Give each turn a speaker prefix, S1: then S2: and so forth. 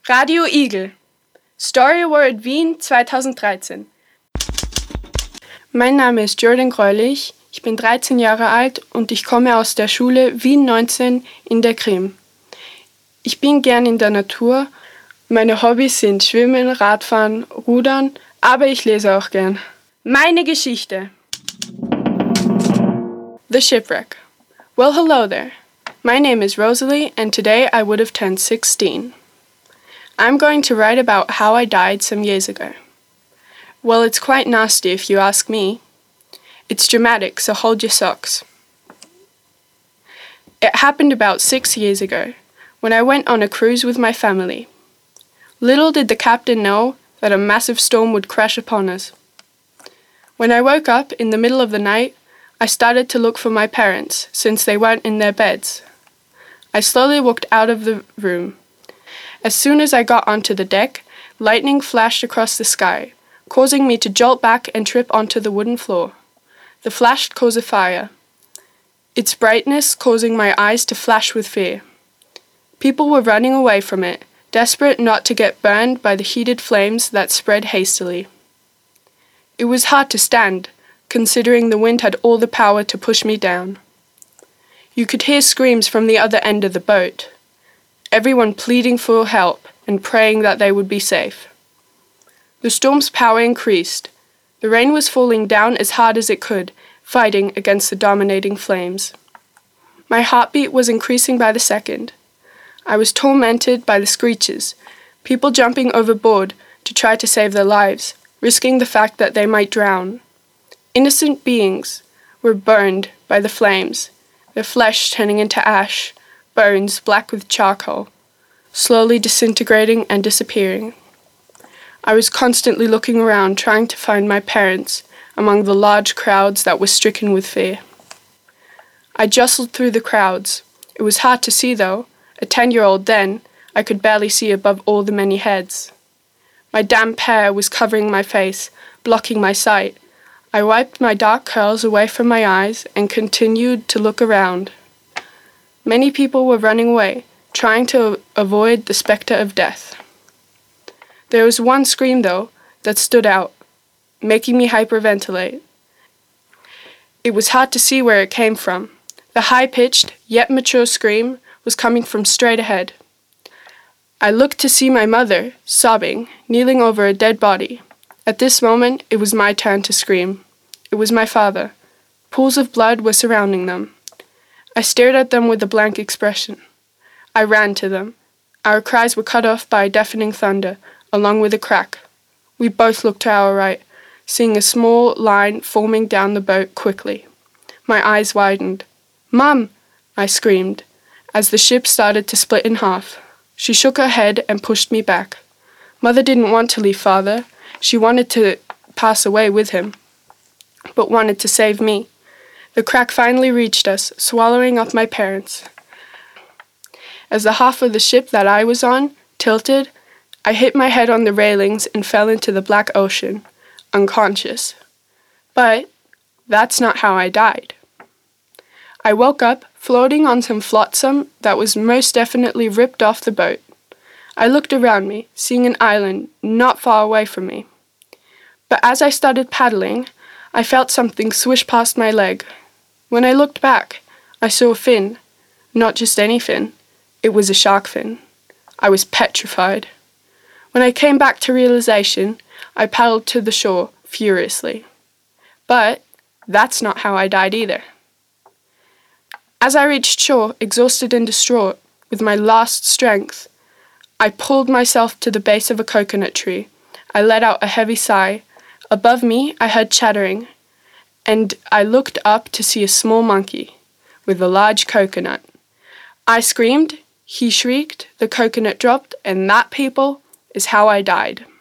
S1: Radio Igel. Story Award Wien 2013. Mein Name ist Jordan Greulich, ich bin 13 Jahre alt und ich komme aus der Schule Wien 19 in der Krim. Ich bin gern in der Natur. Meine Hobbys sind Schwimmen, Radfahren, Rudern, aber ich lese auch gern. Meine Geschichte. The Shipwreck. Well, hello there. My name is Rosalie, and today I would have turned 16. I'm going to write about how I died some years ago. Well, it's quite nasty if you ask me. It's dramatic, so hold your socks. It happened about 6 years ago, when I went on a cruise with my family. Little did the captain know that a massive storm would crash upon us. When I woke up in the middle of the night, I started to look for my parents, since they weren't in their beds. I slowly walked out of the room. As soon as I got onto the deck, lightning flashed across the sky, causing me to jolt back and trip onto the wooden floor. The flash caused a fire, its brightness causing my eyes to flash with fear. People were running away from it, desperate not to get burned by the heated flames that spread hastily. It was hard to stand, considering the wind had all the power to push me down. You could hear screams from the other end of the boat, everyone pleading for help and praying that they would be safe. The storm's power increased. The rain was falling down as hard as it could, fighting against the dominating flames. My heartbeat was increasing by the second. I was tormented by the screeches, people jumping overboard to try to save their lives, risking the fact that they might drown. Innocent beings were burned by the flames, their flesh turning into ash, bones black with charcoal, slowly disintegrating and disappearing. I was constantly looking around trying to find my parents among the large crowds that were stricken with fear. I jostled through the crowds. It was hard to see though. A 10-year-old then, I could barely see above all the many heads. My damp hair was covering my face, blocking my sight. I wiped my dark curls away from my eyes and continued to look around. Many people were running away, trying to avoid the spectre of death. There was one scream, though, that stood out, making me hyperventilate. It was hard to see where it came from. The high-pitched, yet mature scream was coming from straight ahead. I looked to see my mother, sobbing, kneeling over a dead body. At this moment, it was my turn to scream. It was my father. Pools of blood were surrounding them. I stared at them with a blank expression. I ran to them. Our cries were cut off by a deafening thunder, along with a crack. We both looked to our right, seeing a small line forming down the boat quickly. My eyes widened. "Mum!" I screamed, as the ship started to split in half. She shook her head and pushed me back. Mother didn't want to leave Father. She wanted to pass away with him, but wanted to save me. The crack finally reached us, swallowing up my parents. As the half of the ship that I was on tilted, I hit my head on the railings and fell into the black ocean, unconscious. But that's not how I died. I woke up floating on some flotsam that was most definitely ripped off the boat. I looked around me, seeing an island not far away from me. But as I started paddling, I felt something swish past my leg. When I looked back, I saw a fin. Not just any fin. It was a shark fin. I was petrified. When I came back to realization, I paddled to the shore furiously. But that's not how I died either. As I reached shore, exhausted and distraught, with my last strength, I pulled myself to the base of a coconut tree. I let out a heavy sigh. Above me, I heard chattering, and I looked up to see a small monkey with a large coconut. I screamed, he shrieked, the coconut dropped, and that, people, is how I died.